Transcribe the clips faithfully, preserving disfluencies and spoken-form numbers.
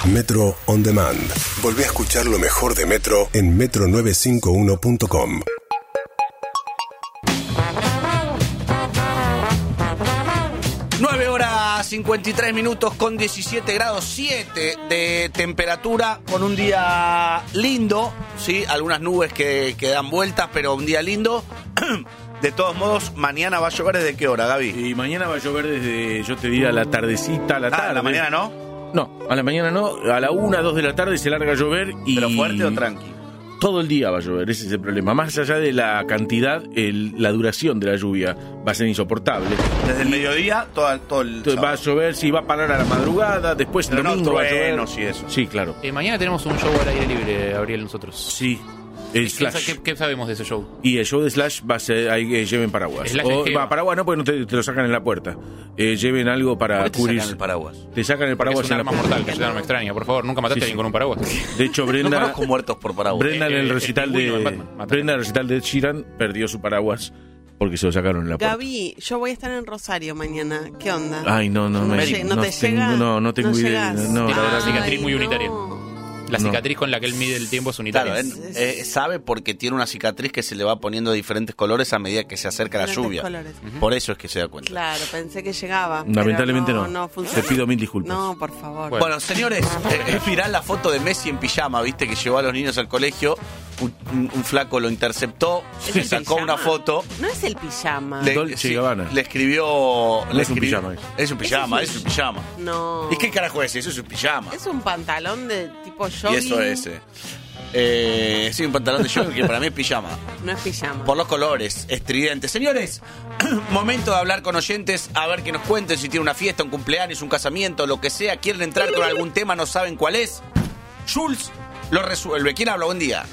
Metro On Demand. Volví a escuchar lo mejor de Metro en metro novecientos cincuenta y uno punto com. nueve horas cincuenta y tres minutos con diecisiete grados siete de temperatura, con un día lindo, ¿sí? Algunas nubes que, que dan vueltas, pero un día lindo. De todos modos, mañana va a llover. ¿Desde qué hora, Gaby? Y mañana va a llover desde, yo te diría, la tardecita, a la tarde. Ah, ¿a la mañana no? No, a la mañana no. A la una, dos de la tarde se larga a llover y... ¿Pero fuerte o tranqui? Todo el día va a llover, ese es el problema. Más allá de la cantidad, el, la duración de la lluvia va a ser insoportable. Desde el mediodía, todo, todo el Entonces, va a llover, sí, va a parar a la madrugada, después el Pero domingo no va a llover. truenos y eso. Sí, claro. Eh, mañana tenemos un show al aire libre, Gabriel, nosotros. Sí. El ¿Qué, Slash. qué, ¿Qué sabemos de ese show? Y el show de Slash va a ser, ahí eh, lleven paraguas. Slash O, es que- va, paraguas no, porque no te, te lo sacan en la puerta. Eh, lleven algo para ¿Por qué te cubrir. sacan el paraguas? Te sacan el Porque paraguas es un en la arma puerta. mortal, que es una arma extraña. Por favor, nunca mataste Sí, a alguien sí. con un paraguas. De hecho, No Brenda, conozco muertos por paraguas. Brenda en Eh, el eh, recital el de pingüino, Batman, mata. Brenda en el recital de Ed Sheeran perdió su paraguas porque se lo sacaron en la puerta. Gaby, yo voy a estar en Rosario mañana. ¿Qué onda? Ay, no, no, ¿No me, lle- no te tengo, llega? no, no tengo ¿No idea. llegas? No, la Ah, verdad sí, que no. cicatriz muy Ay, unitaria. no. La No. cicatriz con la que él mide el tiempo es unitaria. Claro, él eh, sabe porque tiene una cicatriz que se le va poniendo de diferentes colores a medida que se acerca la Diferentes lluvia. colores. Por eso es que se da cuenta. Claro, pensé que llegaba. Lamentablemente pero no. no. funcionó. Te pido mil disculpas. No, por favor. Bueno. Bueno, señores, eh, es viral la foto de Messi en pijama, ¿viste? Que llevó a los niños al colegio. Un, un- un flaco lo interceptó, ¿Es el sacó pijama? una foto. No es el pijama. Le, Dolce y Gabbana. le escribió. No le es un escribió- pijama, es. Es un pijama, es un pijama. No. ¿Y qué carajo es eso? Es un pijama. Es un pantalón de tipo jogging. Y eso es. Eh. Eh, sí, un pantalón de jogging que para mí es pijama. No es pijama. Por los colores, estridentes. Señores, momento de hablar con oyentes, a ver que nos cuenten si tiene una fiesta, un cumpleaños, un casamiento, lo que sea. Quieren entrar con algún tema, no saben cuál es. Jules lo resuelve. ¿Quién habla? Buen día.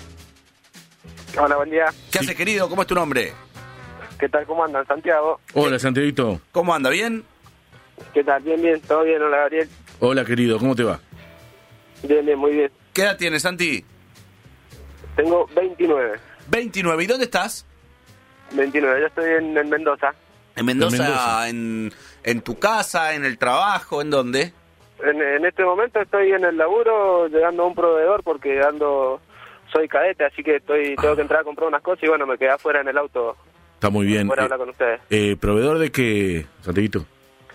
Hola, buen día. ¿Qué haces, querido? ¿Cómo es tu nombre? ¿Qué tal? ¿Cómo andan? Santiago. Hola, Santiaguito. ¿Cómo anda? ¿Bien? ¿Qué tal? Bien, bien. ¿Todo bien? Hola, Gabriel. Hola, querido. ¿Cómo te va? Bien, bien, muy bien. ¿Qué edad tienes, Santi? Tengo veintinueve. veintinueve. ¿Y dónde estás? veintinueve. Yo estoy en, en Mendoza. En Mendoza, En Mendoza. En, en tu casa, en el trabajo, ¿en dónde? En, en este momento estoy en el laburo llegando a un proveedor porque ando... Soy cadete, así que estoy tengo que entrar a comprar unas cosas y bueno, me quedé afuera en el auto Está muy bien. para Eh, hablar con ustedes. eh, ¿Proveedor de qué, Santiaguito?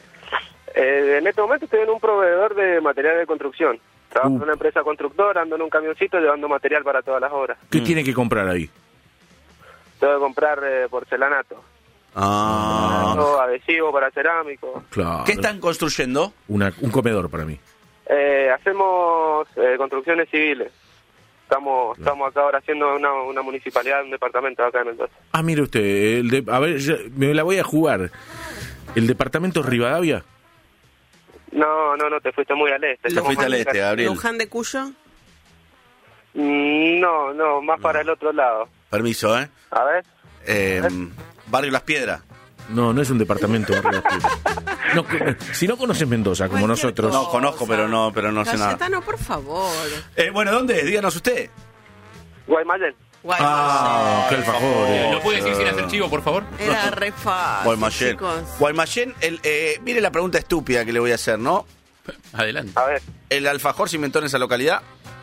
Eh, en este momento estoy en un proveedor de material de construcción. Trabajo Uh. en una empresa constructora, ando en un camioncito llevando material para todas las obras. ¿Qué tiene que comprar ahí? Tengo que comprar eh, porcelanato, Ah. todo adhesivo para cerámico. Claro. ¿Qué están construyendo? Una, un comedor para mí. Eh, hacemos eh, construcciones civiles. Estamos estamos acá ahora haciendo una, una municipalidad, un departamento acá en Mendoza. Ah, mire usted, el de, a ver, ya- me la voy a jugar. ¿El departamento Rivadavia? No, no, no, te fuiste muy al este. Te Estamos fuiste más al este, cerca. Gabriel. Luján de Cuyo. Mm, No, no, más para el otro lado. Permiso, ¿eh? A ver. eh Barrio Las Piedras. No, no es un departamento de Río Piedras. No, que- si no conoces Mendoza, como Cualquier nosotros. No, conozco, pero no- pero no sé nada. Cayetano, por favor. Eh, bueno, ¿dónde? Díganos usted. Guaymallén. Guay, Ah, qué alfajor. Eh, eh. ¿Lo puede decir sin hacer chivo, por favor? Era re fácil, Guaymallén. chicos. Guaymallén, el, eh, mire la pregunta estúpida que le voy a hacer, ¿no? Adelante. A ver. ¿El alfajor se inventó en esa localidad?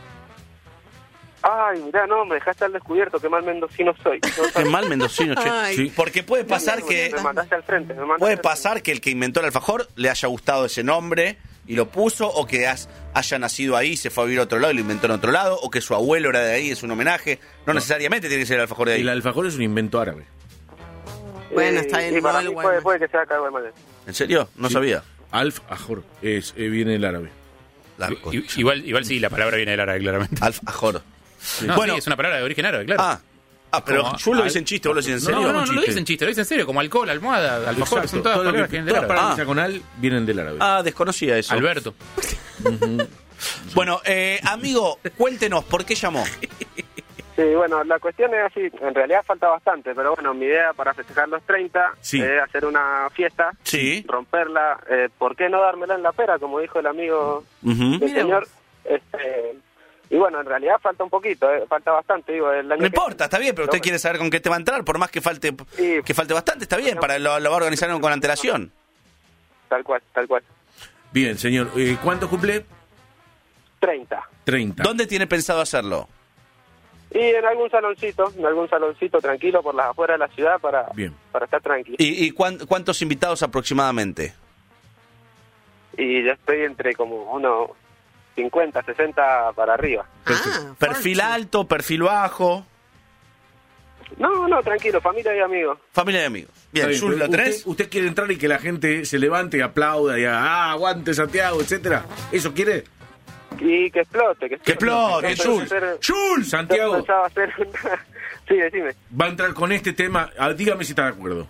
Ay, mirá, no, me dejaste al descubierto, qué mal mendocino soy. No, Qué mal mendocino, che. Ay. Sí. Porque puede pasar que... Me mandaste al frente. Me mandaste Puede al frente. pasar que el que inventó el alfajor le haya gustado ese nombre y lo puso, o que has- haya nacido ahí, se fue a vivir a otro lado y lo inventó en otro lado, o que su abuelo era de ahí, es un homenaje. No, necesariamente tiene que ser el alfajor de ahí. El alfajor es un invento árabe. Bueno, Eh, está bien, y para no, mí el puede, Guaymallén. puede que sea acá Guaymallén. ¿En serio? No Sí. sabía. Alfajor es, eh, viene del árabe. La I- concha. Igual, igual sí, la palabra viene del árabe, claramente. Alfajor. No, Bueno. sí, es una palabra de origen árabe, claro. Ah, ah pero Como yo lo al- hice en chiste, vos lo dices en no, serio. no, no, no, chiste. lo dicen chiste, lo dicen en serio, como alcohol, almohada, alfajor, Exacto. son todas Todo lo palabras que- que vienen del todas árabe. palabras Ah. que empiezan con al vienen del árabe. Ah, desconocía eso. Alberto. Bueno, eh, amigo, cuéntenos, ¿por qué llamó? Sí, bueno, la cuestión es así, en realidad falta bastante, pero bueno, mi idea para festejar los treinta Sí. es hacer una fiesta, Sí. romperla, eh, ¿por qué no dármela en la pera, como dijo el amigo Ujú. del Mira señor? vos. Este, y bueno, en realidad falta un poquito, eh, falta bastante, digo, el año No que- importa, está bien, pero usted No, quiere saber con qué te va a entrar, por más que falte Sí. que falte bastante, está bien, para lo, lo va a organizar con antelación. Tal cual, tal cual. Bien, señor. Eh, ¿Cuánto cumple? treinta. treinta. ¿Dónde tiene pensado hacerlo? Y en algún saloncito, en algún saloncito tranquilo por las afueras de la ciudad para, Bien. para estar tranquilo. ¿Y, y cuán- cuántos invitados aproximadamente? Y yo estoy entre como unos cincuenta, sesenta para arriba. Ah, ¿Perfil Forchi. alto, perfil bajo? No, no, tranquilo, familia y amigos. Familia y amigos. Bien, Está bien, Zul, pero ¿la tenés? usted, usted quiere entrar y que la gente se levante y aplauda y diga, ah, aguante Santiago, etcétera. ¿Eso quiere? Y que explote, que ¡Que explote. explote, Yo Zul! pensaba hacer- ¡Zul! yo Santiago pensaba hacer una... Sí, decime. va a entrar con este tema. Ah, dígame si está de acuerdo.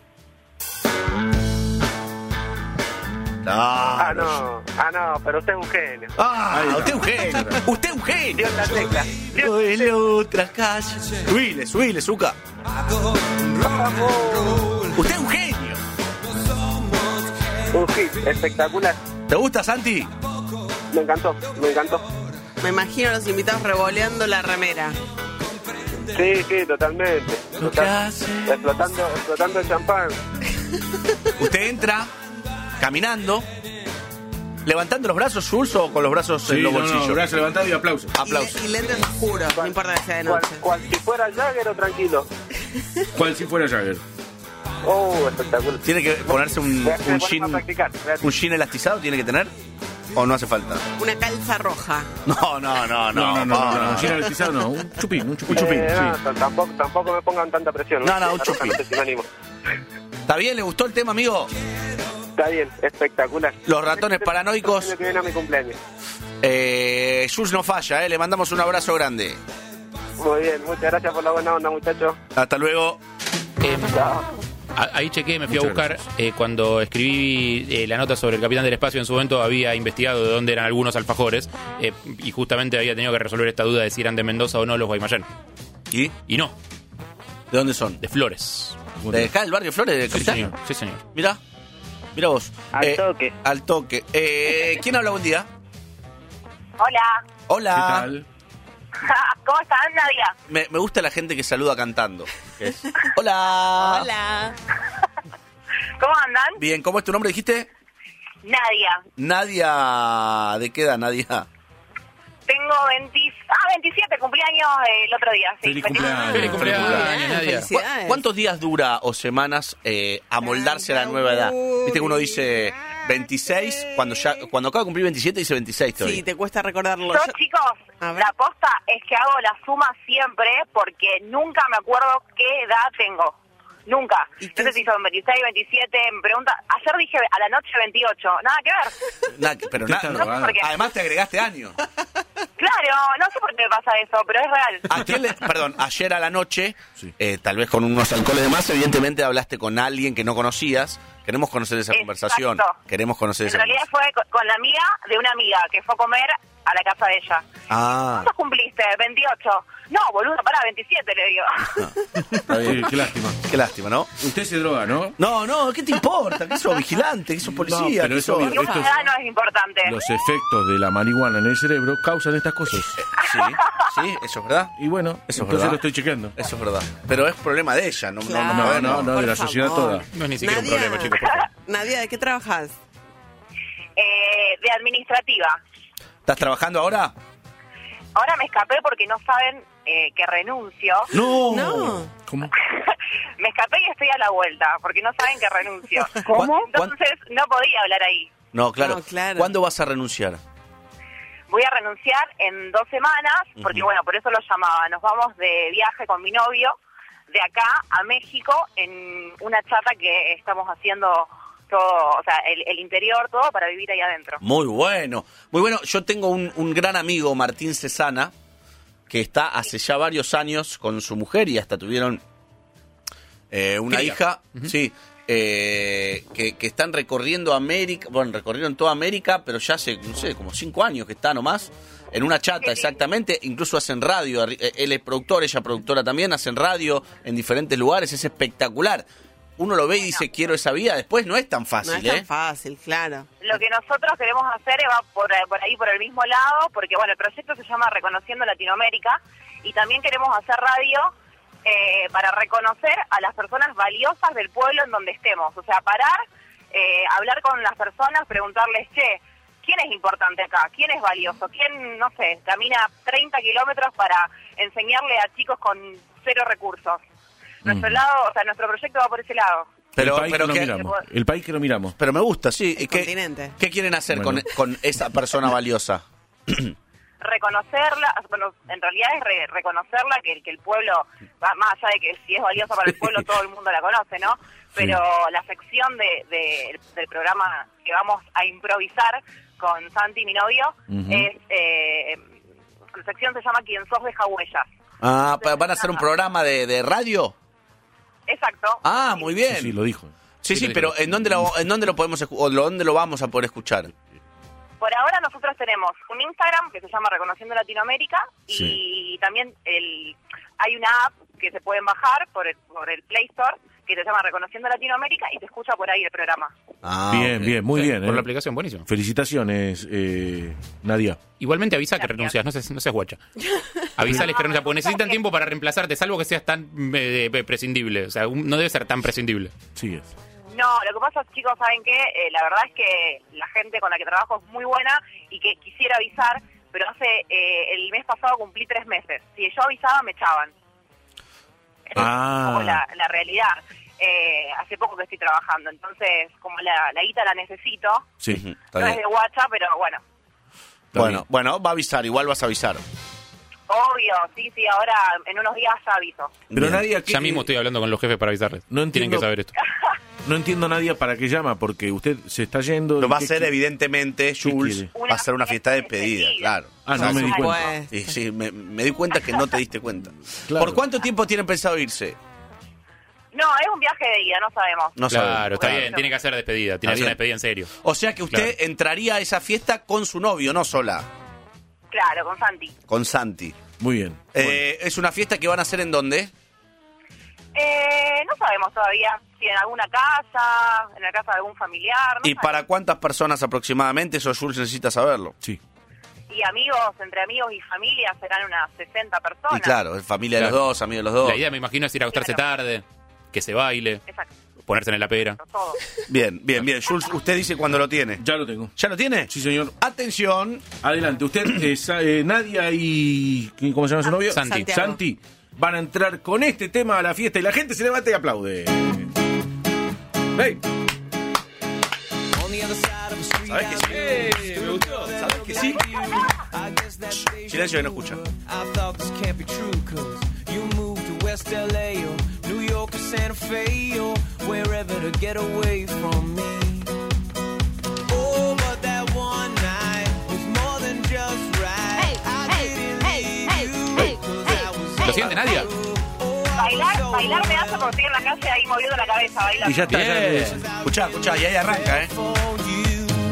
Ah, Claro. no, ah, no, pero usted es un genio. Ah, Ahí está. usted es un genio. Usted es un genio. Dio en la tecla. Duele otra calle. Subile, subile, Zuka. Usted es un genio. Un hit, espectacular. ¿Te gusta, Santi? Me encantó, me encantó. Me imagino a los invitados revoleando la remera. Sí, sí, totalmente. Lo que Total- hace- Explotando, explotando el champán. Usted entra caminando, levantando los brazos, Jules, o con los brazos en los no, no, bolsillos. brazo levantado y aplauso. Aplausos. Y, y lentes oscuros, no importa que sea de Cual, noche. cual si fuera Jagger o tranquilo. ¿Cuál si fuera Jagger? Oh, espectacular. ¿Tiene que ponerse un, Voy a- un voy a jean, practicar, voy a- un jean elastizado? ¿Tiene que tener? ¿O no hace falta? Una calza roja. No, no, no, no. No, no, no, no, no, no. un gin elastizado no, un chupín, un chupín. Un chupín, Eh, sí. no, t- tampoco, tampoco me pongan tanta presión. No, no, un Esa chupín. no sé si me animo. ¿Está bien? ¿Le gustó el tema, amigo? Está bien, espectacular. Los ratones paranoicos. El año que viene a mi cumpleaños. Eh, Jules no falla, ¿eh? Le mandamos un abrazo grande. Muy bien, muchas gracias por la buena onda, muchachos. Hasta luego. Eh, Chao. a- ahí chequé, me fui Muchas a buscar. eh, cuando escribí eh, la nota sobre el Capitán del Espacio en su momento, había investigado de dónde eran algunos alfajores. eh, y justamente había tenido que resolver esta duda de si eran de Mendoza o no los Guaymallén. ¿Y? Y no, ¿De dónde son? de Flores. ¿De acá, del barrio Flores de Sí, Capital? señor. Sí, señor. Mira, mira vos. Al toque. Al toque. Eh, ¿Quién habla buen día? Hola, ¿Qué Hola. tal? ¿cómo están, Nadia? Me, me gusta la gente que saluda cantando. Que es, Hola. Hola. ¿Cómo andan? Bien, ¿cómo es tu nombre, dijiste? Nadia, Nadia. ¿De qué edad, Nadia? tengo veinte, ah, veintisiete, cumpleaños eh, el otro día. Sí, Feliz veintisiete. cumpleaños. Feliz cumpleaños, Bien, Nadia. felicidades. ¿Cu- ¿Cuántos días dura o semanas eh, amoldarse a la nueva edad? Viste que uno dice veintiséis, cuando ya cuando acaba de cumplir veintisiete dice veintiséis todavía. Sí, te cuesta recordarlo. Yo, Yo- chicos, A ver. la posta es que hago la suma siempre porque nunca me acuerdo qué edad tengo. Nunca. ¿Y qué No sé es? si son veintiséis, veintisiete, me pregunta. Ayer dije a la noche veintiocho. Nada que ver. Nada que- pero Usted na- está no- drogada. ¿Por qué? además te agregaste años. Claro, no sé por qué me pasa eso, pero es real. ¿A quién le- perdón, ayer a la noche, Sí. eh, tal vez con unos alcoholes de más, evidentemente hablaste con alguien que no conocías. Queremos conocer esa Exacto. conversación. Queremos conocer En esa realidad conversación. fue con, con la amiga de una amiga que fue a comer a la casa de ella. Ah, ¿Cuántos cumpliste? veintiocho. No, boludo, pará, veintisiete le digo. está Sí, bien. qué lástima. Qué lástima, ¿no? Usted se droga, ¿no? No, no, ¿qué te importa? ¿Qué sos vigilante? ¿Qué sos policía? pero ¿Qué eso sos- bien. Ninguna Esto es- edad no es importante. Los efectos de la marihuana en el cerebro causan estas cosas. Sí, sí, eso es verdad. Y bueno, Eso es entonces verdad. lo estoy chequeando. Eso es verdad. Pero es problema de ella, no, no- Claro. no, No, podemos. no, no, de Por la sociedad favor. toda. No es ni siquiera Nadia. un problema, chicos, por favor. Nadia, ¿de qué trabajas? Eh, de administrativa. ¿Estás trabajando ahora? Ahora me escapé porque no saben eh, que renuncio. No. No. ¿Cómo? Me escapé y estoy a la vuelta porque no saben que renuncio. ¿Cómo? Entonces no podía hablar ahí. No, claro. No, claro. ¿Cuándo vas a renunciar? Voy a renunciar en dos semanas porque, Ujú. bueno, por eso lo llamaba. Nos vamos de viaje con mi novio de acá a México en una chata que estamos haciendo todo, o sea, el, el interior, todo para vivir ahí adentro. Muy bueno. Muy bueno. Yo tengo un, un gran amigo, Martín Cesana, que está hace ya varios años con su mujer y hasta tuvieron eh, una Cría. hija. Sí. eh, que, que están recorriendo América, bueno, recorrieron toda América, pero ya hace, no sé, como cinco años que está nomás, en una chata exactamente, incluso hacen radio, eh, él es productor, ella productora también, hacen radio en diferentes lugares, es espectacular. Uno lo ve y dice, quiero esa vida, después no es tan No fácil, es tan ¿eh? fácil, claro. Lo que nosotros queremos hacer va por, por ahí, por el mismo lado, porque, bueno, el proyecto se llama Reconociendo Latinoamérica, y también queremos hacer radio eh, para reconocer a las personas valiosas del pueblo en donde estemos. O sea, parar, eh, hablar con las personas, preguntarles, che, ¿quién es importante acá? ¿Quién es valioso? ¿Quién, no sé, camina treinta kilómetros para enseñarle a chicos con cero recursos? Nuestro Mm. lado, o sea, nuestro proyecto va por ese lado. Pero, el país pero que no ¿qué- miramos. El país que no miramos. pero me gusta, sí. El ¿Qué, continente. ¿Qué quieren hacer Bueno. con, con esa persona valiosa? Reconocerla, bueno, en realidad es re- reconocerla, que, que el pueblo, va más allá de que si es valiosa para el pueblo, todo el mundo la conoce, ¿no? Pero la sección de, de- del programa que vamos a improvisar con Santi, mi novio, Ujú. es, eh, la sección se llama Quien sos deja huellas. Ah, pa- ¿van a hacer un programa de, de radio? Exacto. Ah, muy bien. Sí, sí, lo dijo. Sí, Sí, sí, lo pero dijo. ¿en dónde lo, en dónde lo podemos escu- o dónde lo vamos a poder escuchar? Por ahora nosotros tenemos un Instagram que se llama Reconociendo Latinoamérica Sí. y también el, hay una app que se pueden bajar por el, por el Play Store que se llama Reconociendo Latinoamérica y se escucha por ahí el programa. Ah, bien, ok. bien, muy Sí, bien. Por eh. la aplicación, buenísimo. Felicitaciones, eh, Nadia. Igualmente avisa que Gracias. renuncias, no seas, no seas guacha. Avísales que renuncias, porque necesitan tiempo para reemplazarte, salvo que seas tan eh, eh, prescindible. O sea, un- no debe ser tan prescindible. Sigues. No, lo que pasa, chicos, ¿saben qué? Eh, la verdad es que la gente con la que trabajo es muy buena y que quisiera avisar, pero hace eh, el mes pasado cumplí tres meses. Si yo avisaba, me echaban. Esa Ah. es como la, la realidad. Eh, hace poco que estoy trabajando, entonces, como la, la guita la necesito, Sí. Ujú, está no es bien. de guacha, pero bueno, Está Bueno, bien. bueno, va a avisar, igual vas a avisar. obvio, sí, sí, ahora en unos días ya aviso. Pero Bien. Nadia, ¿qué- Ya mismo estoy hablando con los jefes para avisarles. No entiendo- Tienen que saber esto. No entiendo, Nadia, para qué llama, porque usted se está yendo. Lo y va a qué hacer qui- evidentemente, Jules, quiere? va a ser una fiesta de despedida, claro. Ah, no me di cuenta. Pues, Sí, sí, me, me di cuenta que no te diste cuenta. Claro. ¿Por cuánto tiempo tienen pensado irse? No, es un viaje de ida, no sabemos. No Claro, sabemos. está Claro. bien, tiene que hacer despedida. Está Tiene que hacer bien. una despedida en serio. O sea que usted Claro. entraría a esa fiesta con su novio, no sola, Claro, con Santi. con Santi. Muy bien. Eh, ¿Es una fiesta que van a hacer en dónde? Eh, no sabemos todavía si en alguna casa, en la casa de algún familiar, no ¿Y para cuántas personas aproximadamente? Eso Jules necesita saberlo. Sí. Y amigos, entre amigos y familia serán unas sesenta personas. Y claro, es familia de Claro. los dos, amigos de los dos. La idea, me imagino, es ir a acostarse Claro. tarde, que se baile, Exacto, ponerse en la pera. todo. Bien, bien, bien. Jules, usted dice cuando lo tiene. Ya lo tengo. ¿Ya lo tiene? Sí, señor. Atención. Adelante. Usted, eh, sa- eh, Nadia y... ¿Cómo se llama su novio? Santi. Santiago. Santi van a entrar con este tema a la fiesta y la gente se levanta y aplaude. Hey. ¿Sabes que sí? Me gustó. ¿Sabes que sí? Silencio que no escucha. I thought this can't be true, cause you moved to West L A or New York or Santa Fe or wherever to get away from me. Oh, but that one night was more than just right. I didn't leave you 'cause I was ¿Lo siente, Nadia? Bailar, bailar me hace porque estoy en la calle ahí moviendo la cabeza, bailando. Y ya está. ya- Bien. Escuchá, escuchá, y ahí arranca, ¿eh? for you.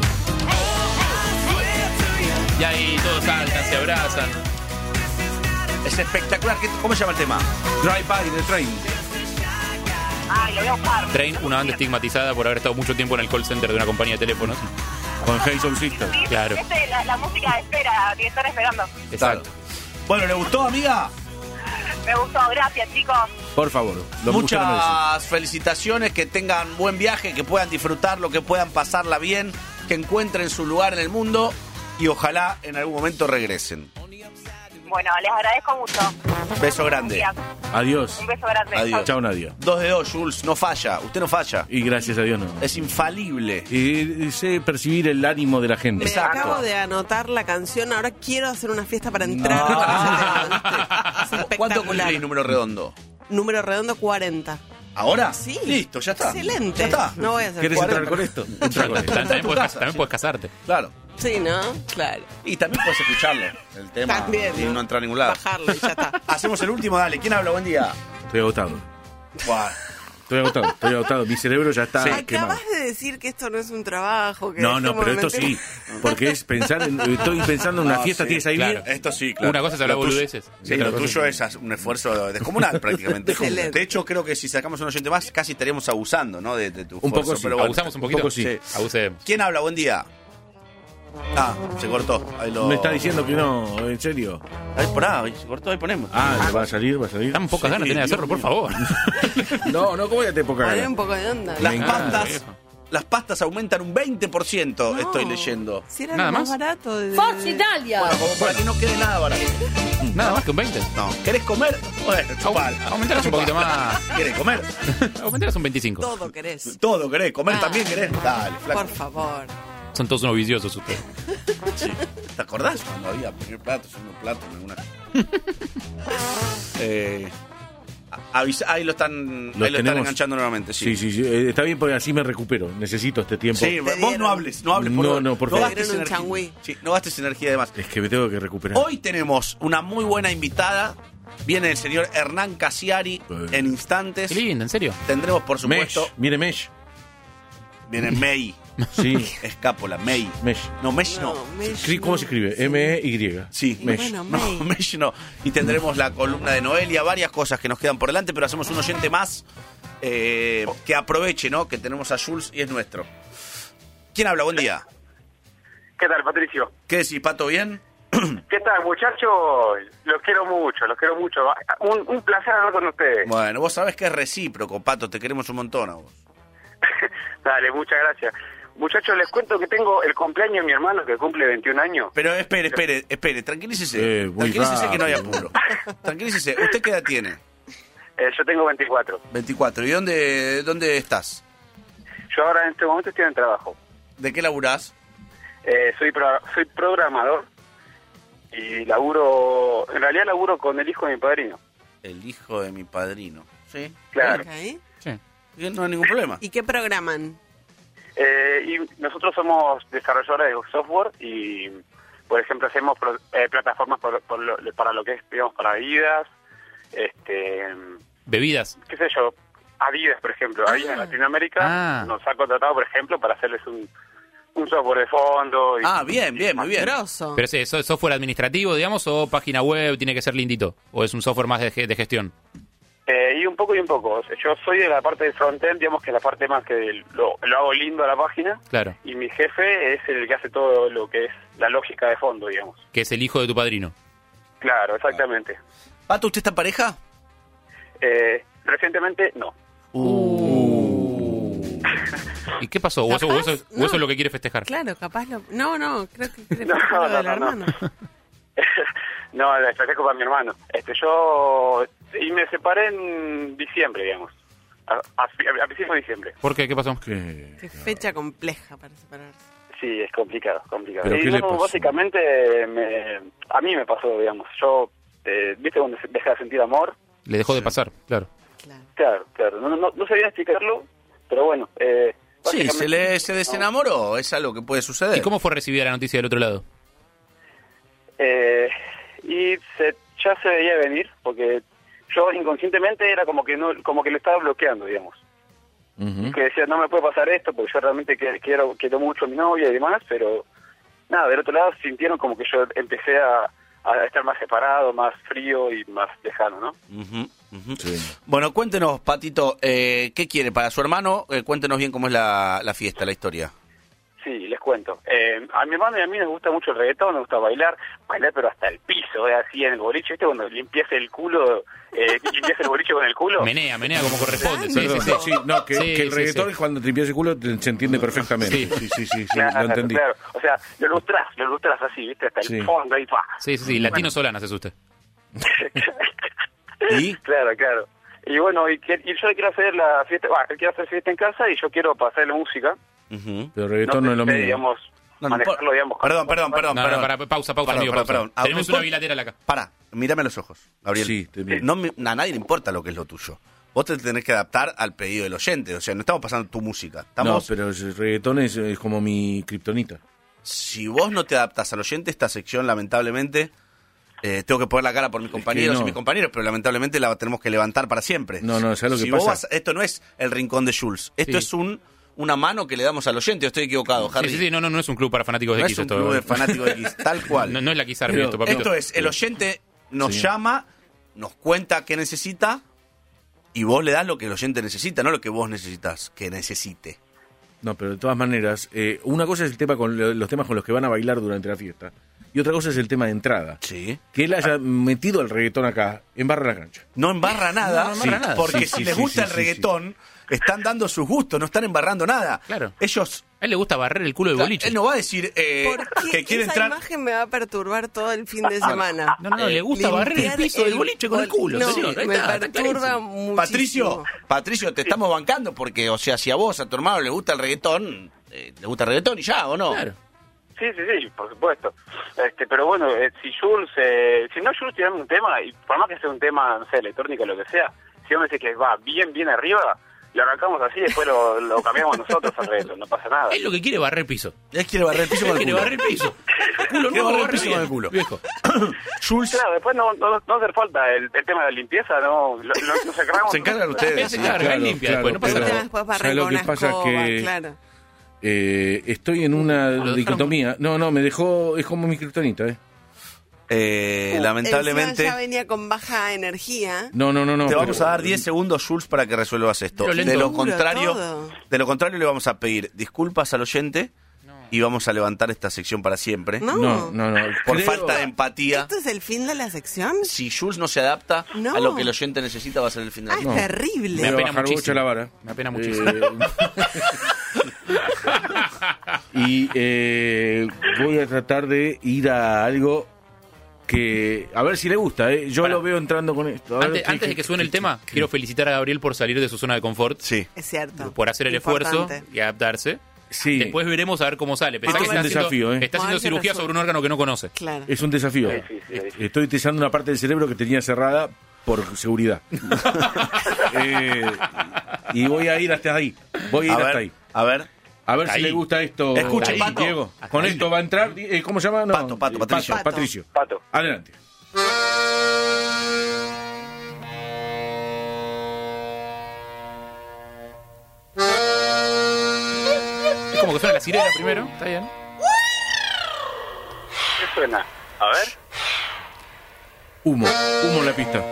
Y ahí todos saltan, se abrazan. Es espectacular. ¿Qué- ¿Cómo se llama el tema? Drive by the train. Ay, lo voy a buscar. Train, una banda estigmatizada por haber estado mucho tiempo en el call center de una compañía de teléfonos. Con Jason Sister. Sí, Claro. Este, la, la música de espera, que están esperando. Exacto. Bueno, ¿le gustó, amiga? Me gustó, gracias, chicos. Por favor. Lo usted lo merece. Muchas felicitaciones, que tengan buen viaje, que puedan disfrutarlo, que puedan pasarla bien, que encuentren su lugar en el mundo y ojalá en algún momento regresen. Bueno, les agradezco mucho. Beso grande. Gracias. Adiós. Un beso grande. Adiós. Chao, Nadia. Dos de dos, Jules, no falla, usted no falla. Y gracias a Dios no. Es infalible. Y, y sé percibir el ánimo de la gente. Me Exacto. acabo de anotar la canción, ahora quiero hacer una fiesta para entrar. a ese tema, ¿viste? Es ¿Cuánto espectacular. cumplís, número redondo? Número redondo cuarenta. ¿Ahora? Sí. Listo, ya está. Excelente. Ya está. No voy a hacer ¿Quieres cuarenta. entrar con esto? Entra con esto. También, tu puedes, casa, también sí. puedes casarte. Claro. Sí, ¿no? Claro. Y también puedes escucharlo. El tema También. y no entrar a ningún lado. Bajarlo y ya está. Hacemos el último, dale. ¿Quién habla? Buen día. Estoy agotado. Buah. Estoy agotado. Estoy agotado. Mi cerebro ya está quemado. Acabas de decir que esto no es un trabajo. Que No, no, dejemos pero de esto meter- sí. Porque es pensar en. Estoy pensando en una No, fiesta, sí, tienes ahí claro. bien. Esto sí, claro. Una cosa es hablar Lo tuyo- boludeces. Sí, Y otra lo cosa tuyo es- es un esfuerzo descomunal prácticamente. Excelente. De hecho, creo que si sacamos un oyente más, casi estaríamos abusando, ¿no? De, de tu Un poco esfuerzo, sí. pero bueno. Abusamos un poquito. poco sí. Abusemos. ¿Quién habla? Buen día. Ah, se cortó. Ahí lo... Me está diciendo que no, en serio. Ahí por ahí, se cortó, ahí ponemos. Ah, va a salir, va a salir. Tan pocas ganas tenés de hacerlo, por favor. No, no, ¿cómo ya te poca Poner gana? un poco de onda. Las Me encanta, bandas, viejo. las pastas aumentan un veinte por ciento, No, estoy leyendo. Si era ¿Nada lo más, más? barato. De... Forza Italia. Bueno, como para que no quede nada barato. Nada más que un veinte. No, ¿querés comer? Bueno, chupal. Aumentarás un poquito más. ¿Querés comer? Aumentarás un veinticinco. Todo querés. Todo querés, comer Ah. también querés. Dale, flaco. Por favor. Son todos unos viciosos ustedes. Sí. ¿Te acordás cuando había primer plato, segundo plato en alguna? eh, avisa, ahí lo están, Lo ahí lo están tenemos. enganchando nuevamente, sí. Sí, sí, sí. Eh, Está bien porque así me recupero. Necesito este tiempo. Sí, vos dieron- no hables, no hables por No, favor. no, por favor. gastes Te dieron un energía. changüí. Sí, no gastes energía de más. Es que me tengo que recuperar. Hoy tenemos una muy buena invitada. Viene el señor Hernán Casiari Eh. en instantes. Qué lindo, ¿en serio? Tendremos, por Mesh. supuesto, Mire, Mesh. viene May. Sí, Escápola, May. Mesh. No, Mesh no. No, Mesh Escri- ¿Cómo se escribe? M E Y. Sí, Y Mesh. bueno, No, May. Mesh no. Y tendremos la columna de Noelia, varias cosas que nos quedan por delante, pero hacemos un oyente más eh, que aproveche, ¿no? Que tenemos a Jules y es nuestro. ¿Quién habla? Buen día. ¿Qué tal, Patricio? ¿Qué decís, Pato? ¿Bien? ¿Qué tal, muchachos? Los quiero mucho, los quiero mucho. Un, un placer hablar con ustedes. Bueno, vos sabés que es recíproco, Pato, te queremos un montón a vos. Dale, muchas gracias. Muchachos, les cuento que tengo el cumpleaños de mi hermano que cumple veintiún años. Pero espere, espere, espere, tranquilícese. Eh, muy tranquilícese que no hay rápido. apuro. Tranquilícese. ¿Usted qué edad tiene? Eh, yo tengo veinticuatro. veinticuatro. ¿Y dónde, dónde estás? Yo ahora en este momento estoy en trabajo. ¿De qué laburás? Eh, soy pro- soy programador y laburo, en realidad laburo con el hijo de mi padrino. El hijo de mi padrino. ¿Sí? Claro. Ok. Sí. Bien, no hay ningún problema. ¿Y qué programan? Eh, y nosotros somos desarrolladores de software y, por ejemplo, hacemos pro- eh, plataformas por- por lo- para lo que es, digamos, para Adidas, este, Bebidas. qué sé yo, Adidas, por ejemplo, Adidas en Latinoamérica Ah. nos ha contratado, por ejemplo, para hacerles un, un software de fondo. Y, Ah, bien, bien, muy bien. Grosso. ¿Pero es eso, es software administrativo, digamos, o página web, tiene que ser lindito? ¿O es un software más de, ge- de gestión? Eh, y un poco y un poco. O sea, yo soy de la parte de frontend, digamos que es la parte más que lo, lo hago lindo a la página. Claro. Y mi jefe es el que hace todo lo que es la lógica de fondo, digamos. Que es el hijo de tu padrino. Claro, exactamente. Pato, ¿usted está en pareja? Eh, recientemente, no. ¿Y qué pasó? ¿O eso, o eso- o eso No. es lo que quiere festejar? Claro, capaz lo... No, no, creo que quiere No, festejar lo no, del no, no. hermano. No, la festejo para mi hermano. Este, yo... Y me separé en diciembre, digamos. A, a, a principios de diciembre. ¿Por qué? ¿Qué pasó? ¿Qué? Qué fecha compleja para separarse. Sí, es complicado, complicado. ¿Pero y qué le no, pasó? básicamente, me, a mí me pasó, digamos. Yo, eh, ¿viste cuando se deja de sentir amor? Le dejó de pasar, claro. Claro. Claro, claro. No, no, no sabía explicarlo, pero bueno. Eh, Sí, básicamente- se le se desenamoró, es algo que puede suceder. ¿Y cómo fue recibida la noticia del otro lado? Eh, y se, ya se veía venir, porque yo inconscientemente era como que no, como que lo estaba bloqueando, digamos. Ujú. Que decía, no me puede pasar esto, porque yo realmente que- quiero, quiero mucho a mi novia y demás, pero nada, del otro lado sintieron como que yo empecé a, a estar más separado, más frío y más lejano, ¿no? Ujú, ujú. Sí. Bueno, cuéntenos, Patito, eh, ¿qué quiere para su hermano? Eh, cuéntenos bien cómo es la, la fiesta, la historia. Sí, les cuento. Eh, a mi hermano y a mí nos gusta mucho el reggaetón, nos gusta bailar, bailar pero hasta el piso, eh, así en el boliche, ¿viste? Cuando limpias el culo, eh, limpias el boliche con el culo. Menea, menea como corresponde. Sí, Perdón, sí, sí. sí, no, que, Sí, que el sí, reggaetón sí. es cuando te limpias el culo te- se entiende perfectamente. Sí. Sí, sí, sí, sí, Claro, lo entendí. claro. O sea, lo ilustras, lo ilustras así, ¿viste? Hasta el Sí. fondo ahí, pa. Sí, sí, sí. Latino Solana se usted. ¿Y? Claro, claro. Y bueno, y, que- y yo quiero hacer la fiesta, bueno, él quiere hacer fiesta en casa y yo quiero pasarle música. Ujú. Pero el reggaetón no, es lo sé, mío. digamos, No, no manejarlo, importa. digamos. con- Perdón, perdón, perdón, No, no, perdón. para, pausa, pausa, Perdón, amigo, perdón, pausa. perdón. Ah, Tenemos no una importa- bilateral acá. Pará, mírame a los ojos, Gabriel. Sí, te miro. No me- a nadie le importa lo que es lo tuyo. Vos te tenés que adaptar al pedido del oyente. O sea, no estamos pasando tu música. No, Estamos, pero el reggaetón es, es como mi kriptonita. Si vos no te adaptas al oyente, esta sección, lamentablemente, eh, tengo que poner la cara por mis compañeros no. y mis compañeros, pero lamentablemente la tenemos que levantar para siempre. No, no, ¿sabes lo que Si vos pasa? vas- esto no es el rincón de Jules. Esto Sí. es un una mano que le damos al oyente. Yo estoy equivocado, Harry. Sí, sí, sí, no, no, no es un club para fanáticos de No X es un esto. club de fanáticos de X, tal cual. No, no es la X Army Pero esto, papito. Esto es, el oyente nos Sí. llama, nos cuenta qué necesita y vos le das lo que el oyente necesita, no lo que vos necesitas que necesite. No, pero de todas maneras, eh, una cosa es el tema con lo- los temas con los que van a bailar durante la fiesta. Y otra cosa es el tema de entrada. Sí. Que él haya metido el reggaetón acá, en barra la cancha. No embarra nada, No, no embarra nada. porque Sí, si sí, les sí, gusta sí, el sí, reggaetón, están dando sus gustos, no están embarrando nada. Claro. Ellos... A él le gusta barrer el culo de boliche. Él no va a decir eh, ¿Por qué que quiere esa entrar... imagen me va a perturbar todo el fin de semana? No, no, no, le gusta Limpiar barrer el piso del boliche con el culo. No, señor, ahí me está, está perturba clarísimo. muchísimo. Patricio, Patricio, te estamos bancando porque, o sea, si a vos, a tu hermano le gusta el reggaetón, eh, le gusta el reggaetón y ya, ¿o no? Claro. Sí, sí, sí, por supuesto. Este, pero bueno, eh, si Jules, eh, si no Jules tiene un tema, y por más que sea un tema, no sé, electrónico o lo que sea, si uno dice que va bien, bien arriba, lo arrancamos así y después lo, lo cambiamos nosotros al resto, no pasa nada. Él lo que quiere es barrer el piso. Él quiere barrer el piso con Él el quiere culo. barrer el piso. El culo Quiere no barrer el barre piso bien, con el culo. Viejo. Jules, Claro, después no, no, no hace falta el, el tema de la limpieza, no, lo, lo- nos encargamos. se encargan Él ustedes. se sí. encarga, claro, él limpia claro, después, no pasa pero- nada. Después ¿sabes barrer lo con que una pasa? escoba, Que- claro. Eh, estoy en una dejaron- dicotomía. No, no, me dejó. Es como mi kriptonita, ¿eh? Eh, lamentablemente, Encima ya venía con baja energía. No, no, no, no. te vamos pero- a dar diez segundos, Jules, para que resuelvas esto. Pero lento. De lo Duro contrario, todo. de lo contrario le vamos a pedir disculpas al oyente y vamos a levantar esta sección para siempre. No. No, no, no. Por Creo- falta de empatía. ¿Esto es el fin de la sección? Si Jules no se adapta No. a lo que el oyente necesita, va a ser el fin de la Ah, es No. terrible. Me Voy a apena bajar muchísimo. mucho la vara. Me apena muchísimo. Eh, y eh, voy a tratar de ir a algo que. A ver si le gusta, ¿eh? Yo Pará. lo veo entrando con esto. A ver, Antes, ¿qué- antes de qué- que suene el qué- tema, qué- quiero felicitar a Gabriel por salir de su zona de confort, Sí. Es cierto. por hacer el Importante. esfuerzo y adaptarse. Sí, Después veremos a ver cómo sale. Pensá Este que es un está haciendo, desafío, ¿eh? está Vamos a haciendo ver qué cirugía resulta. sobre un órgano que no conoce. Claro. es un desafío. Sí, sí, sí, sí. Estoy utilizando una parte del cerebro que tenía cerrada por seguridad. Eh, y voy a ir hasta ahí. Voy a ir A hasta ver, ahí. a ver. A ver Hasta si ahí. le gusta esto. Escuche, Ahí, Pato. Diego. Hasta Con ahí. esto va a entrar. eh, ¿Cómo se llama? No, Pato, Pato, eh, Patricio. Pato. Patricio. Pato. Adelante. Es como que suena la sirena primero. Está bien. ¿Qué suena? A ver. Humo. Humo en la pista.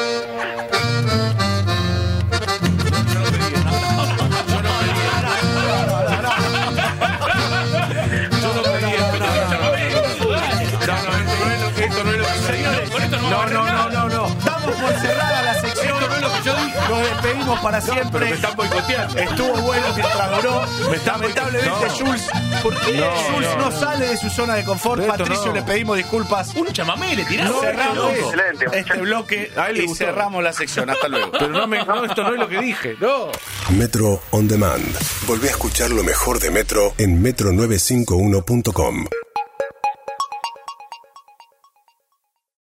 No, no, no, no, no. Damos por cerrada la sección. Esto no es lo que yo dije. Nos despedimos para siempre. Pero me están boicoteando. Estuvo bueno mientras duró. Lamentablemente, No. Jules, porque No, Jules no, no. sale de su zona de confort. Esto Patricio, no. le pedimos disculpas. Un chamamé le tirás. No, cerramos Excelente. este bloque A él le y gustó. cerramos la sección. Hasta luego. Pero no, me, no, esto no es lo que dije. No. Metro On Demand. Volvé a escuchar lo mejor de Metro en metro novecientos cincuenta y uno punto com.